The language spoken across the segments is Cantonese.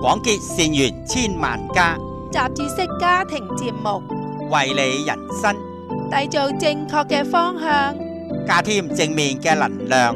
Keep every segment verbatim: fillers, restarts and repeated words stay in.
廣結善緣千萬家， 雜誌式家庭節目， 為你人生締造正確嘅方向， 加添正面嘅能量。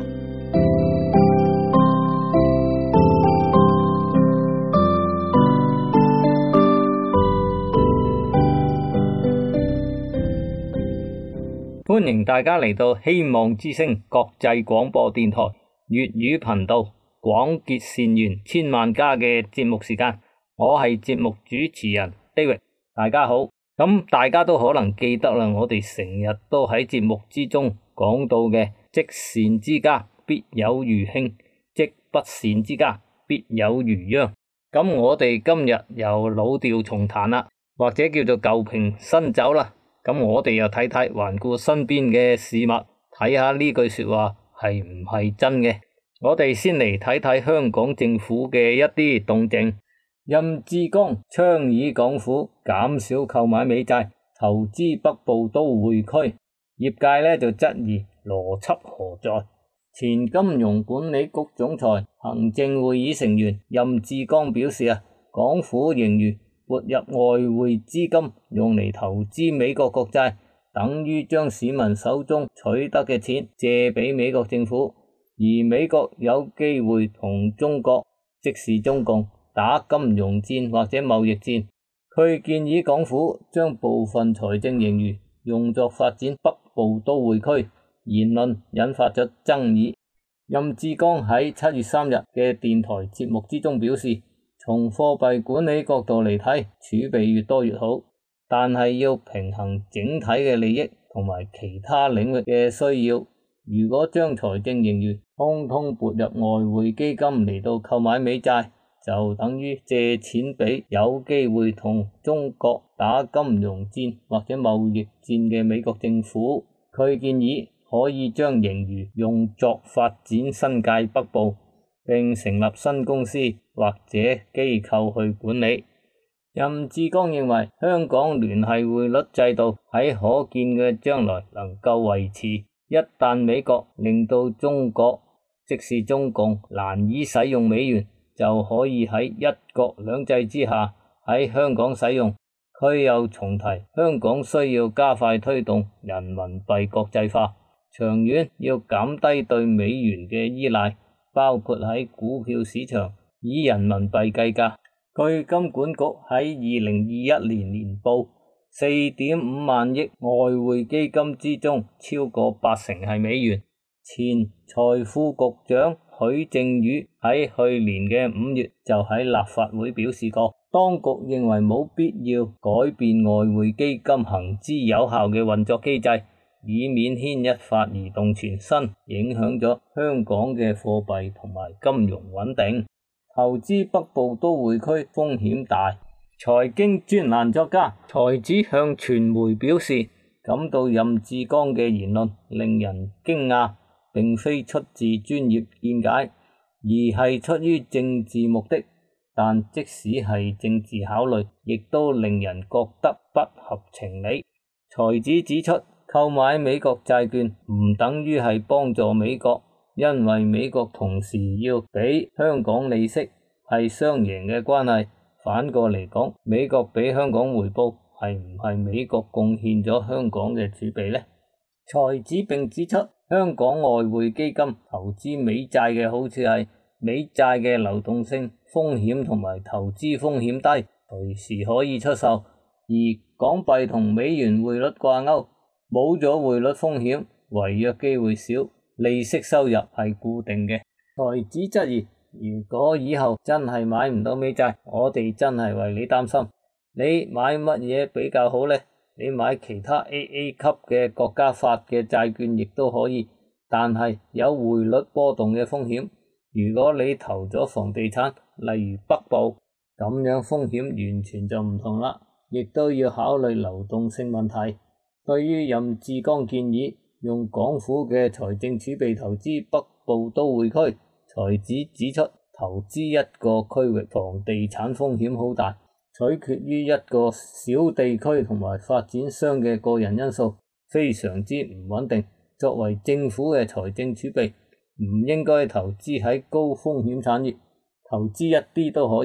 歡迎大家嚟到希望之聲國際廣播電台粵語頻道廣結善緣千萬家嘅節目時間，我係節目主持人 David， 大家好。咁大家都可能記得啦，我哋成日都喺節目之中講到嘅積善之家必有餘慶，積不善之家必有餘殃。咁我哋今日又老調重彈啦，或者叫做舊瓶新酒啦。咁我哋又睇睇環顧身邊嘅事物，睇下呢句說話係唔係真嘅。我哋先嚟睇睇香港政府嘅一啲動靜。任志剛倡議港府減少購買美債，投資北部都會區，業界呢就質疑邏輯何在。前金融管理局總裁、行政會議成員任志剛表示啊，港府盈餘撥入外匯資金用嚟投資美國國債，等於將市民手中取得嘅錢借俾美國政府，而美國有機會同中國，即是中共打金融戰或者貿易戰。佢建議港府將部分財政盈餘用作發展北部都會區，言論引發咗爭議。任志剛喺七月三日嘅電台節目之中表示，從貨幣管理角度嚟睇，儲備越多越好，但係要平衡整體嘅利益同埋其他領域嘅需要。如果將財政盈餘通通撥入外匯基金嚟到購買美債，就等於借錢俾有機會同中國打金融戰或者貿易戰嘅美國政府。佢建議可以將盈餘用作發展新界北部，並成立新公司或者機構去管理。任志剛認為香港聯繫匯率制度喺可見嘅將來能夠維持，一旦美國令到中國，即是中共難以使用美元，就可以喺一國兩制之下喺香港使用。佢又重提香港需要加快推動人民幣國際化，長遠要減低對美元嘅依賴，包括喺股票市場以人民幣計價。據金管局喺二零二一年年報，四點五萬億外匯基金之中，超過八成係美元。前財富局長許正宇喺去年嘅五月就喺立法會表示過，當局認為冇必要改變外匯基金行之有效嘅運作機制，以免牽一髮而動全身，影響咗香港嘅貨幣同埋金融穩定。投資北部都會區風險大。財經專欄作家才子向傳媒表示，感到任志剛嘅言論令人驚訝，並非出自專業見解，而係出於政治目的。但即使係政治考慮，亦都令人覺得不合情理。才子指出，購買美國債券唔等於係幫助美國，因為美國同時要俾香港利息，係雙贏嘅關係。反過嚟講，美國俾香港回報，係唔係美國貢獻咗香港嘅儲備呢？才子並指出，香港外匯基金投資美債嘅好處係美債嘅流動性風險同埋投資風險低，隨時可以出售，而港幣同美元匯率掛鈎，冇咗匯率風險，違約機會少，利息收入係固定嘅。才子質疑，如果以後真係買唔到美債，我哋真係為你擔心。你買乜嘢比較好呢？你買其他 A A 級嘅國家發嘅債券亦都可以，但係有匯率波動嘅風險。如果你投咗房地產，例如北部，咁樣風險完全就唔同啦，亦都要考慮流動性問題。對於任志剛建議用港府嘅財政儲備投資北部都會區，才子指出，投資一個區域房地產風險好大，取決於一個小地區同埋發展商嘅個人因素，非常之唔穩定。作為政府嘅財政儲備，唔應該投資喺高風險產業，投資一啲都可以，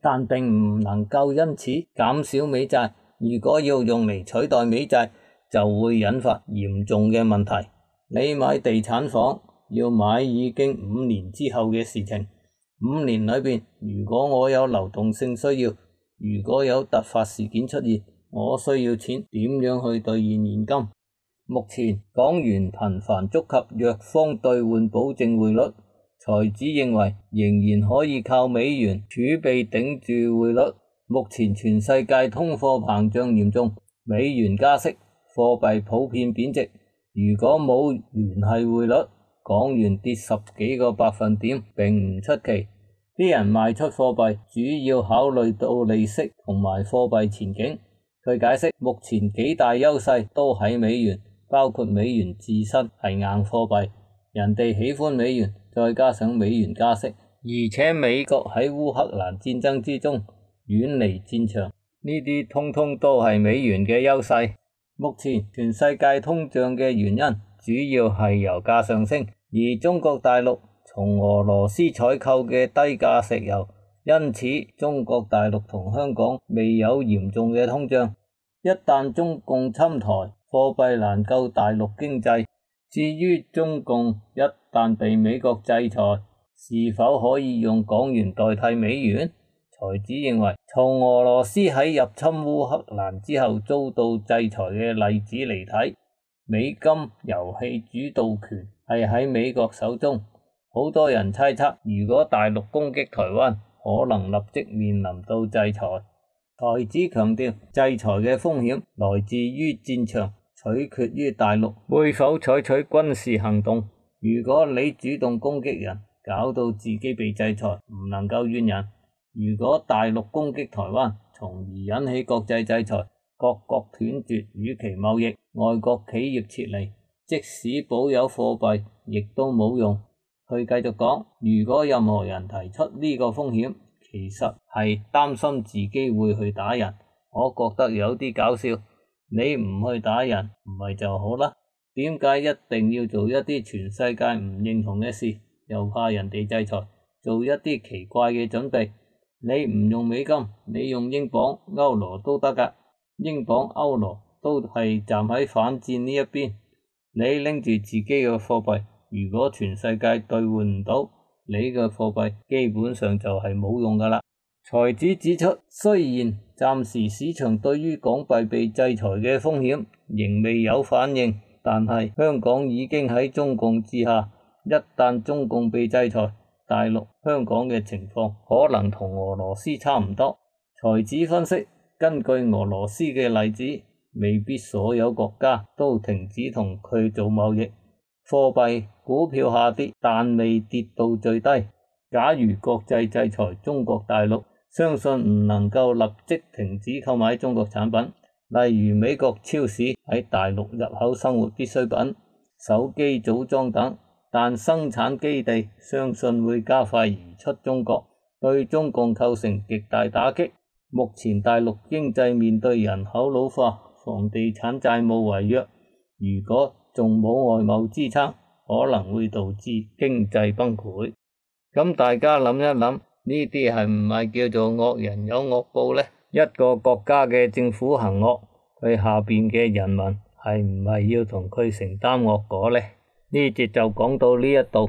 但並唔能夠因此減少美債。如果要用嚟取代美債，就會引發嚴重嘅問題。你買地產房要買已經五年之後嘅事情，五年裏邊，如果我有流動性需要，如果有突發事件出現，我需要錢，點樣去兌現現金？目前港元頻繁觸及弱方兌換保證匯率，才子認為仍然可以靠美元儲備頂住匯率。目前全世界通貨膨脹嚴重，美元加息，貨幣普遍貶值。如果冇聯繫匯率，港元跌十幾個百分點並唔出奇。啲人賣出貨幣主要考慮到利息同埋貨幣前景。佢解釋目前幾大優勢都喺美元，包括美元自身係硬貨幣，人哋喜歡美元，再加上美元加息，而且美國喺烏克蘭戰爭之中遠離戰場，呢啲通通都係美元嘅優勢。目前全世界通脹嘅原因主要係油價上升，而中國大陸從俄羅斯採購嘅低價石油，因此中國大陸同香港未有嚴重嘅通脹。一旦中共侵台，貨幣難救大陸經濟。至於中共一旦被美國制裁，是否可以用港元代替美元？才子認為，從俄羅斯喺入侵烏克蘭之後遭到制裁嘅例子嚟睇，美金遊戲主導權係喺美國手中。好多人猜測，如果大陸攻擊台灣，可能立即面臨到制裁。才子強調，制裁嘅風險來自於戰場，取決於大陸會否採取軍事行動。如果你主動攻擊人，搞到自己被制裁，唔能夠怨人。如果大陸攻擊台灣，從而引起國際制裁，各國斷絕與其貿易，外國企業撤離，即使保有貨幣，亦都冇用。佢繼續講，如果任何人提出呢個風險，其實係擔心自己會去打人，我覺得有啲搞笑。你唔去打人，唔係就好啦，點解一定要做一啲全世界唔認同嘅事，又怕人哋制裁，做一啲奇怪嘅準備？你唔用美金，你用英鎊、歐羅都得㗎。英鎊、歐羅都係站喺反戰呢一邊。你拎住自己嘅貨幣，如果全世界兌換唔到，你嘅貨幣基本上就係冇用㗎啦。才子指出，雖然暫時市場對於港幣被制裁嘅風險仍未有反應，但係香港已經喺中共之下，一旦中共被制裁，大陸、香港嘅情況可能同俄羅斯差唔多。才子分析，根據俄羅斯嘅例子，未必所有國家都停止同佢做貿易。貨幣、股票下跌，但未跌到最低。假如國際制裁中國大陸，相信唔能夠立即停止購買中國產品，例如美國超市喺大陸入口生活必需品、手機組裝等。但生產基地相信會加快移出中國，對中共構成極大打擊。目前大陸經濟面對人口老化、房地產債務違約，如果仲冇外貿支撐，可能會導致經濟崩潰。咁大家諗一諗，呢啲係唔係叫做惡人有惡報呢？一個國家嘅政府行惡，佢下邊嘅人民係唔係要同佢承擔惡果呢？呢節就講到呢一度。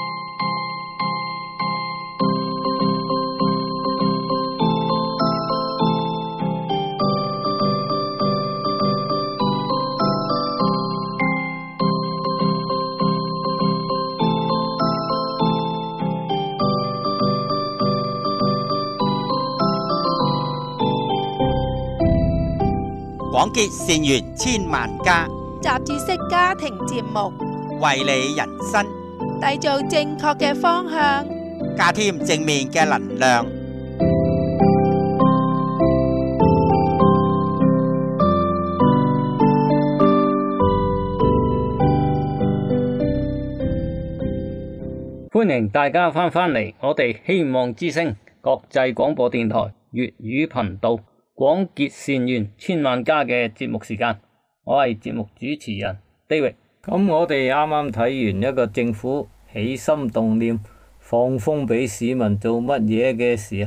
廣結善緣千萬家， 雜誌式家庭節目， 為你人生締造正確嘅方向， 加添正面嘅能量。 歡迎大家翻返嚟我哋希望之聲國際廣播電台粵語頻道廣結善緣千萬家嘅節目時間，我係節目主持人 David。咁我哋啱啱睇完一個政府起心動念放風俾市民做乜嘢嘅時候，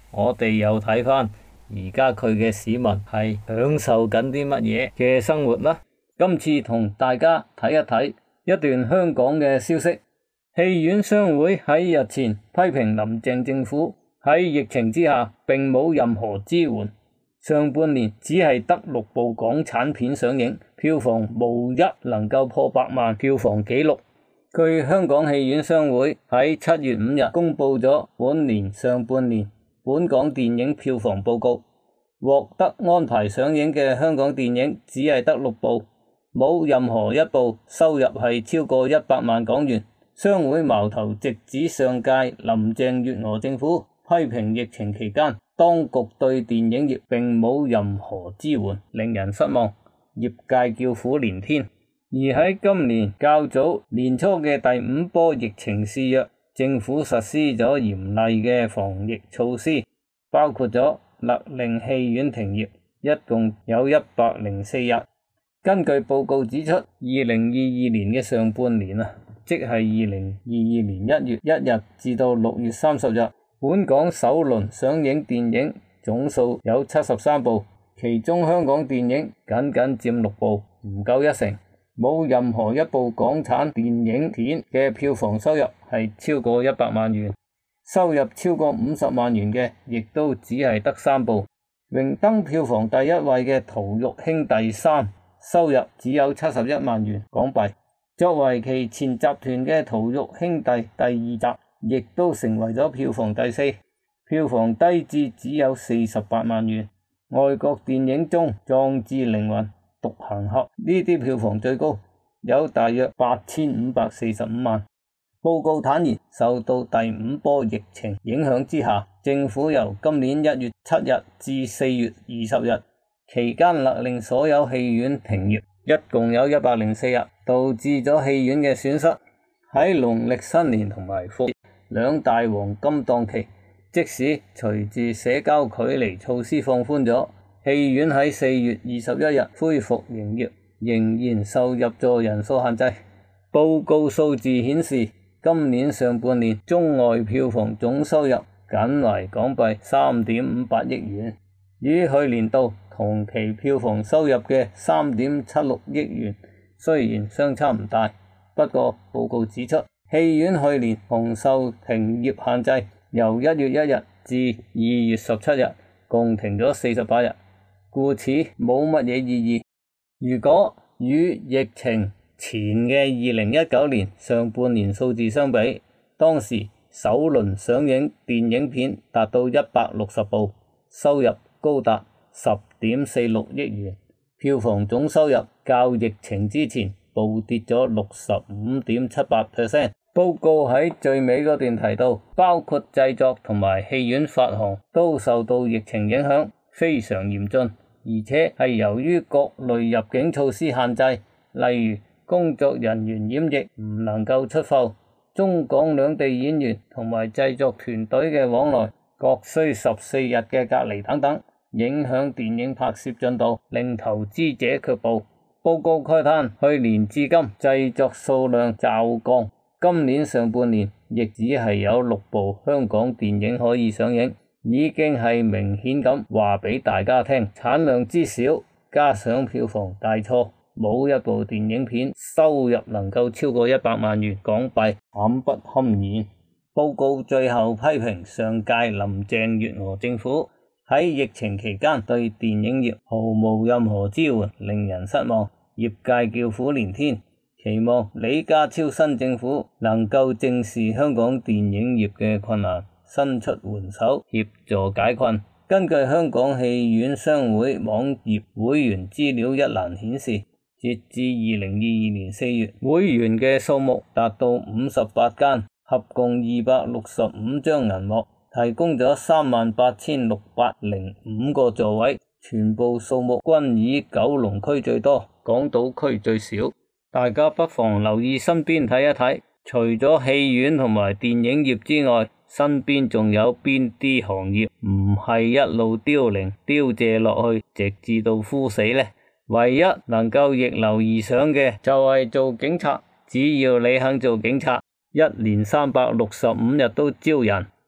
我哋又睇翻而家佢嘅市民係享受緊啲乜嘢嘅生活啦。今次同大家睇一睇一段香港嘅消息。戲院商會喺日前批評林鄭政府喺疫情之下並冇任何支援，上半年只係得六部港產片上映，票房無一能夠破百萬票房紀錄。據香港戲院商會喺七月五日公布咗本年上半年本港電影票房報告，獲得安排上映嘅香港電影只係得六部，冇任何一部收入係超過一百萬港元。商會矛頭直指上屆林鄭月娥政府，批評疫情期間當局對電影業並冇任何支援，令人失望，業界叫苦連天。而喺今年較早年初嘅第五波疫情肆虐，政府實施咗嚴厲嘅防疫措施，包括咗勒令戲院停業，一共有一百零四日。根據報告指出，二零二二年嘅上半年啊，即係二零二二年一月一日至到六月三十日，本港首輪上映電影總數有七十三部，其中香港電影僅僅佔六部，唔夠一成。冇任何一部港產電影片嘅票房收入係超過一百萬元，收入超過五十萬元嘅亦都只係得三部。榮登票房第一位嘅《逃獄兄弟三》收入只有七十一萬元港幣，作為其前集團嘅《逃獄兄弟》第二集，亦都成為咗票房第四，票房低至只有四十八萬元。外國電影中，《壯志凌雲》、獨行俠呢啲票房最高，有大約八千五百四十五萬。報告坦言，受到第五波疫情影響之下，政府由今年一月七日至四月二十日期間勒令所有戲院停業，一共有一百零四日，導致咗戲院嘅損失。喺農曆新年同埋復兩大黃金檔期，即使隨住社交距離措施放寬咗，戲院喺四月二十一日恢復營業，仍然受入座人數限制。報告數字顯示，今年上半年中外票房總收入僅為港幣三點五八億元，與去年度同期票房收入嘅三點七六億元雖然相差唔大，不過報告指出，戲院去年同受停業限制，由一月一日至二月十七日，共停咗四十八日。故此冇乜嘢意義。如果與疫情前嘅二零一九年上半年數字相比，當時首輪上映電影片達到一百六十部，收入高達十點四六億元，票房總收入較疫情之前暴跌咗六十五點七八 percent。報告喺最尾嗰段提到，包括製作同埋戲院發行都受到疫情影響，非常嚴峻。而且係由於各類入境措施限制，例如工作人員染疫唔能夠出埠，中港兩地演員同埋製作團隊嘅往來各需十四日嘅隔離等等，影響電影拍攝進度，令投資者卻步。報告慨嘆，去年至今製作數量驟降，今年上半年亦只係有六部香港電影可以上映，已經係明顯咁話俾大家聽，產量之少加上票房大錯，冇一部電影片收入能夠超過一百萬元港幣，慘不堪言。報告最後批評上屆林鄭月娥政府喺疫情期間對電影業毫無任何支援，令人失望，業界叫苦連天，期望李家超新政府能夠正視香港電影業嘅困難，伸出援手協助解困。根據香港戲院商會網頁會員資料一欄顯示，截至二零二二年四月，會員嘅數目達到五十八間，合共二百六十五張銀幕，提供咗三萬八千六百零五個座位，全部數目均以九龍區最多，港島區最少。大家不妨留意身邊睇一睇，除咗戲院同埋電影業之外，身邊仲有邊啲行業唔係一路凋零凋謝落去，直至到枯死呢？唯一能夠逆流而上嘅就係做警察，只要你肯做警察，一年三百六十五日都招人。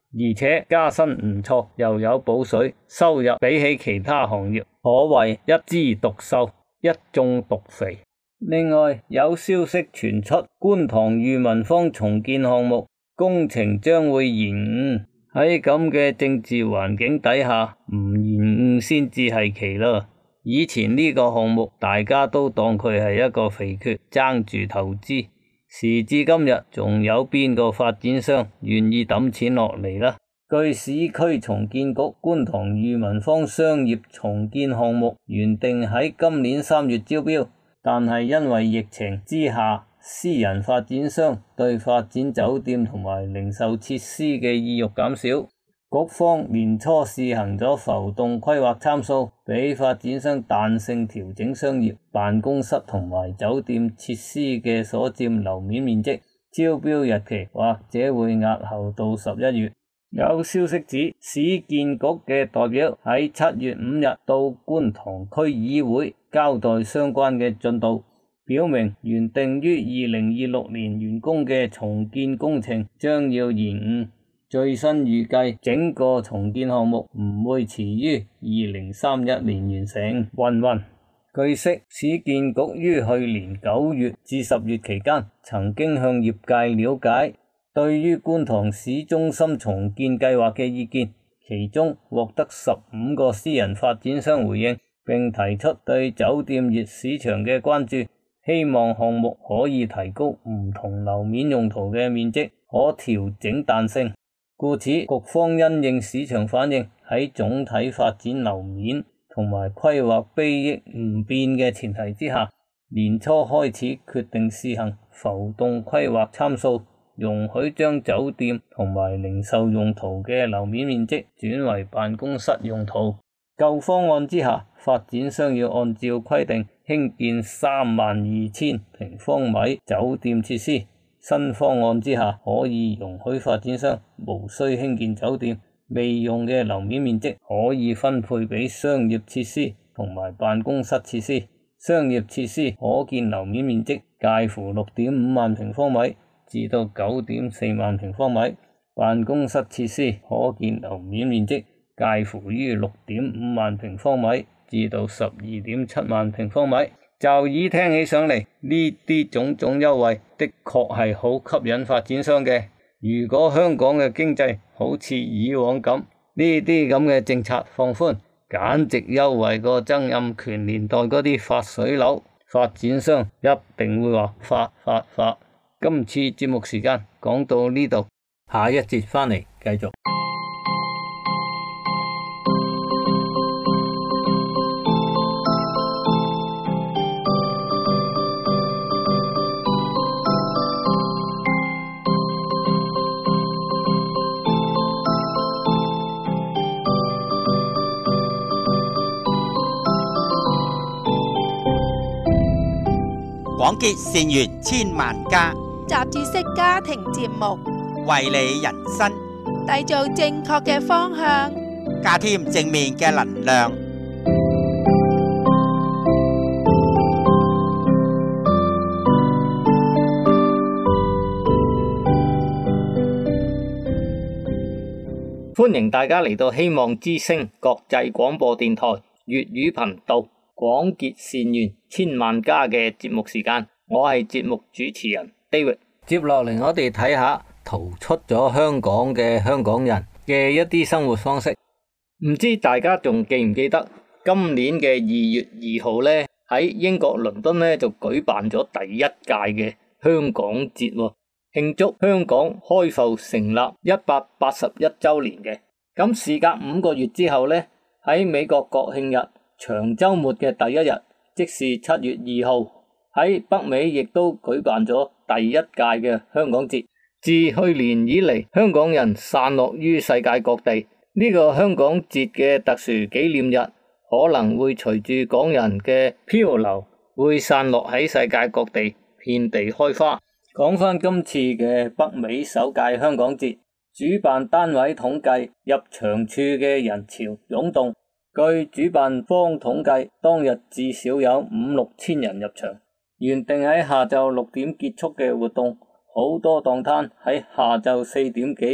而且加薪唔錯，又有補水，收入比起其他行業可謂一枝獨秀，一眾獨肥。另外有消息傳出，觀塘裕民坊重建項目工程將會延誤。喺咁嘅政治環境底下，唔延誤先至係奇啦。以前呢個項目大家都當佢係一個肥缺，爭住投資。時至今日，仲有邊個發展商願意抌錢落嚟啦？據市區重建局，觀塘裕民坊商業重建項目原定喺今年三月招標，但係因為疫情之下，私人發展商對發展酒店同埋零售設施嘅意欲減少。局方年初試行咗浮動規劃參數，俾發展商彈性調整商業辦公室同埋酒店設施嘅所佔樓面面積，招標日期或者會押後到十一月。有消息指，市建局嘅代表喺七月五日到觀塘區議會交代相關嘅進度，表明原定於二零二六年完工嘅重建工程將要延誤。最新預計整個重建項目唔會遲於二零三一年完成。云云據悉，市建局於去年九月至十月期間曾經向業界了解對於觀塘市中心重建計劃嘅意見，其中獲得十五個私人發展商回應，並提出對酒店業市場嘅關注，希望項目可以提高唔同樓面用途嘅面積，可調整彈性。故此，局方因應市場反應，喺總體發展樓面同埋規劃裨益唔變嘅前提之下，年初開始決定試行浮動規劃參數，容許將酒店同埋零售用途嘅樓面面積轉為辦公室用途。舊方案之下，發展商要按照規定興建三萬二千平方米酒店設施。新方案之下，可以容許發展商無需興建酒店，未用嘅樓面面積可以分配俾商業設施同埋辦公室設施。商業設施可建樓面面積介乎六點五萬平方米至到九點四萬平方米，辦公室設施可建樓面面積介乎於六點五萬平方米至到十二點七萬平方米。就以聽起上嚟，呢啲種種優惠的確係好吸引發展商嘅。如果香港嘅經濟好似以往咁，呢啲咁嘅政策放寬，簡直優惠過曾蔭權年代嗰啲發水樓，發展商一定會話發發發。今次節目時間講到呢度，下一節翻嚟繼續。 廣結善緣千萬家， 雜誌式家庭節目， 為你人生締造正確嘅方向， 加添正面嘅能量。 歡迎大家嚟到希望之聲國際廣播電台粵語頻道廣結善緣千萬家嘅節目時間，我係節目主持人 David。接落嚟我哋睇下逃出咗香港嘅香港人嘅一啲生活方式。唔知大家仲記唔記得今年嘅二月二號呢，喺英國倫敦呢就舉辦咗第一屆嘅香港節，慶祝香港開埠成立一百八十一周年嘅。咁事隔五個月之後呢，喺美國國慶日長週末嘅第一日，即是七月二號，喺北美亦都舉辦咗第一屆嘅香港節。自去年以嚟，香港人散落於世界各地，呢個香港節嘅特殊紀念日可能會隨住港人嘅漂流，會散落喺世界各地，遍地開花。講返今次嘅北美首屆香港節，主辦單位統計入場處嘅人潮湧動。據主辦方統計，當日至少有五六千人入場。原定喺下晝六點結束嘅活動，好多檔攤喺下晝四點幾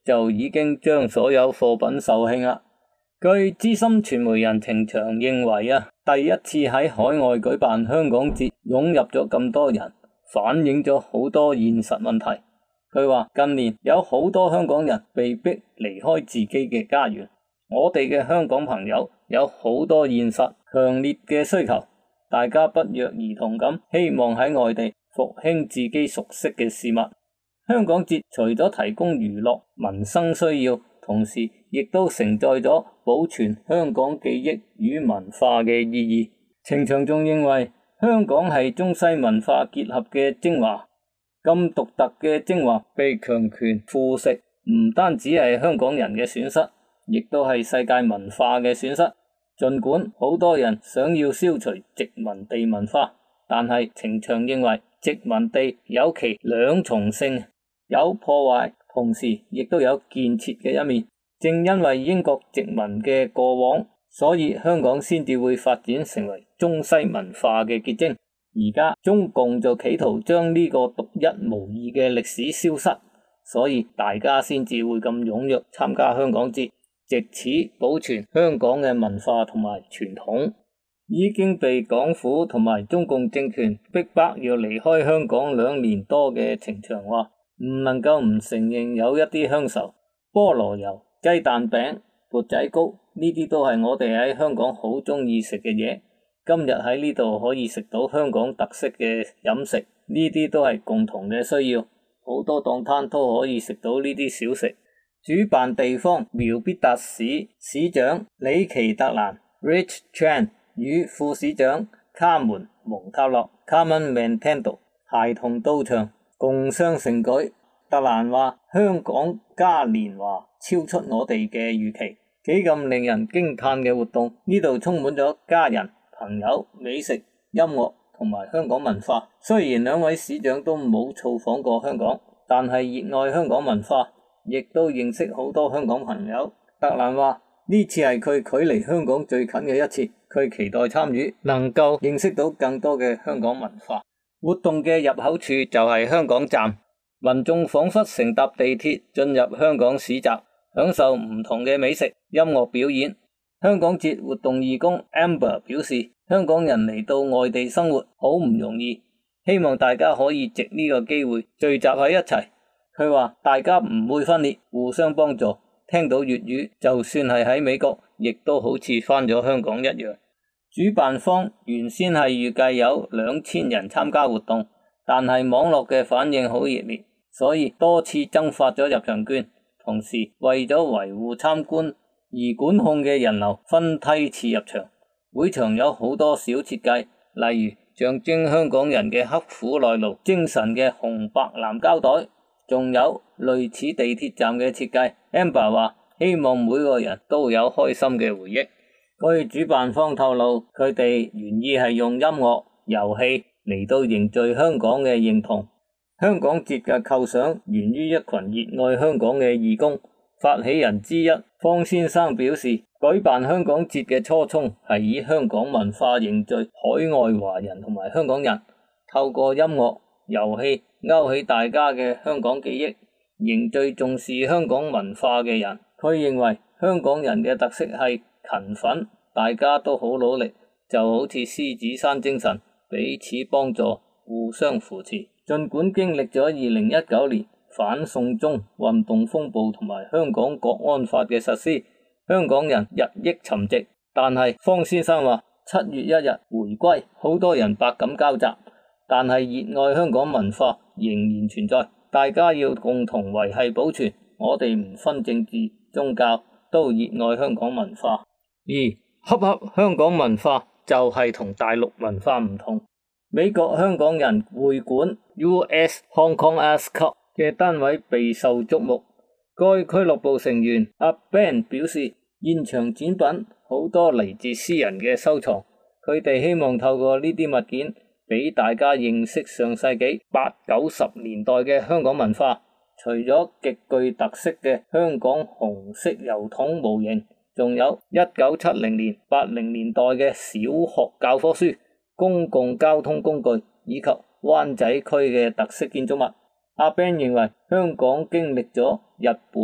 就已經將所有貨品售罄啦。據資深傳媒人程翔認為啊，第一次喺海外舉辦香港節，湧入咗咁多人，反映咗好多現實問題。佢話近年有好多香港人被逼離開自己嘅家園，我哋嘅香港朋友有好多現實強烈嘅需求，大家不約而同咁希望喺外地復興自己熟悉嘅事物。香港節除咗提供娛樂民生需要，同時亦都承載咗保存香港記憶與文化嘅意義。程翔仲認為香港係中西文化結合嘅精華，咁獨特嘅精華被強權腐蝕，唔單止係香港人嘅損失，亦都係世界文化嘅損失。儘管好多人想要消除殖民地文化，但係程翔認為殖民地有其兩重性，有破壞，同時亦都有建設嘅一面。正因為英國殖民嘅過往，所以香港先至會發展成為中西文化嘅結晶。而家中共就企圖將呢個獨一無二嘅歷史消失，所以大家先至會咁踴躍參加香港節，藉此保存香港嘅文化同埋傳統。已經被港府同埋中共政權逼迫要離開香港兩年多嘅程翔話，唔能夠唔承認有一啲鄉愁，菠蘿油、雞蛋餅、缽仔糕，呢啲都係我哋喺香港好中意食嘅嘢。今日喺呢度可以食到香港特色嘅飲食，呢啲都係共同嘅需要。好多檔攤都可以食到呢啲小食。主辦地方苗必達市市長李奇特蘭 Rich Chan 與副市長卡門蒙塔洛 Carmen Montando 偕同到場，共襄盛舉。特蘭話香港嘉年華超出我哋嘅預期，幾咁令人驚嘆嘅活動，呢度充滿咗家人、朋友、美食、音樂同埋香港文化。雖然兩位市長都冇造訪過香港，但係熱愛香港文化，亦都認識好多香港朋友。特蘭話呢次係佢距離香港最近嘅一次，佢期待參與，能夠認識到更多嘅香港文化。活動嘅入口處就係香港站，民眾彷彿乘搭地鐵進入香港市集，享受唔同嘅美食、音樂表演。香港節活動義工 Amber 表示，香港人嚟到外地生活好唔容易，希望大家可以藉呢個機會聚集喺一齊。佢話大家唔會分裂，互相幫助，聽到粵語就算係喺美國，亦都好似返咗香港一樣。主辦方原先係預計有兩千人參加活動，但係網絡嘅反應好熱烈，所以多次增發咗入場券。同時為咗維護參觀而管控嘅人流分梯次入場。會場有好多小設計，例如象徵香港人嘅刻苦耐勞精神嘅紅白藍膠袋，仲有類似地鐵站嘅設計。Amber 話希望每個人都有開心嘅回憶。據主辦方透露，佢哋原意係用音樂、遊戲嚟到凝聚香港嘅認同。香港節嘅構想源於一群熱愛香港嘅義工，發起人之一方先生表示，舉辦香港節嘅初衷係以香港文化凝聚海外華人同埋香港人，透過音樂、遊戲勾起大家嘅香港記憶，凝聚重視香港文化嘅人。佢認為香港人嘅特色係勤奮，大家都好努力，就好似獅子山精神，彼此幫助，互相扶持。儘管經歷咗二零一九年反送中運動風暴同埋香港國安法嘅實施，香港人日益沉寂，但係方先生話七月一日回歸，好多人百感交集，但係熱愛香港文化仍然存在，大家要共同維繫保存。我哋唔分政治宗教，都熱愛香港文化。而恰恰香港文化就係同大陸文化唔同。美國香港人會館 U S Hong Kong Arts Club 嘅單位備受矚目。該俱樂部成員阿 Ben 表示，現場展品好多嚟自私人嘅收藏，佢哋希望透過呢啲物件俾大家認識上世紀八九十年代嘅香港文化。除咗極具特色嘅香港紅色郵筒模型，仲有一九七零年、八零年代嘅小學教科書、公共交通工具以及灣仔區嘅特色建築物。阿 Ben 認為香港經歷咗日本、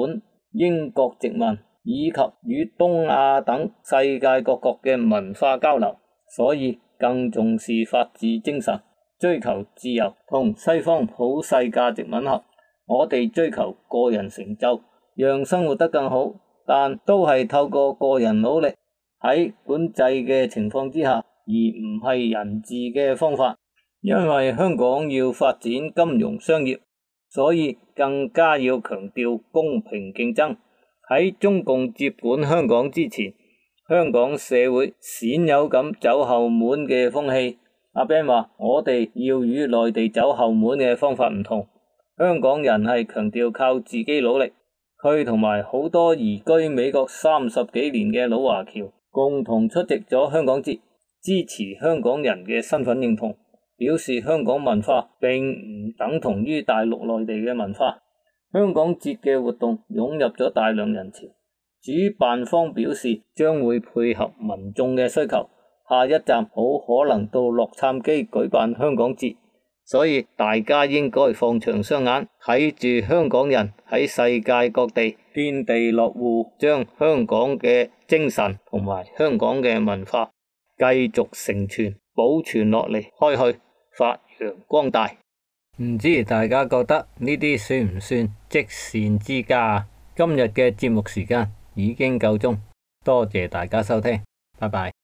英國殖民以及與東亞等世界各國嘅文化交流，所以更重視法治精神，追求自由同西方普世價值吻合。我哋追求個人成就，讓生活得更好，但都係透過個人努力喺管制嘅情況之下，而唔係人治嘅方法。因為香港要發展金融商業，所以更加要強調公平競爭。喺中共接管香港之前，香港社會鮮有咁走後門嘅風氣。阿 Ben 話我哋要與內地走後門嘅方法唔同，香港人係強調靠自己努力。佢同埋好多移居美國三十幾年嘅老華僑共同出席咗香港節，支持香港人嘅身份認同，表示香港文化並唔等同於大陸內地嘅文化。香港節嘅活動湧入咗大量人潮，主辦方表示將會配合民眾嘅需求，下一站好可能到洛杉磯舉辦香港節，所以大家應該放長雙眼睇住香港人喺世界各地遍地落戶，將香港嘅精神同埋香港嘅文化繼續承傳保存落嚟，開去發揚光大。唔知大家覺得呢啲算唔算積善之家啊？今日嘅節目時間已經夠鐘，多謝大家收聽，拜拜。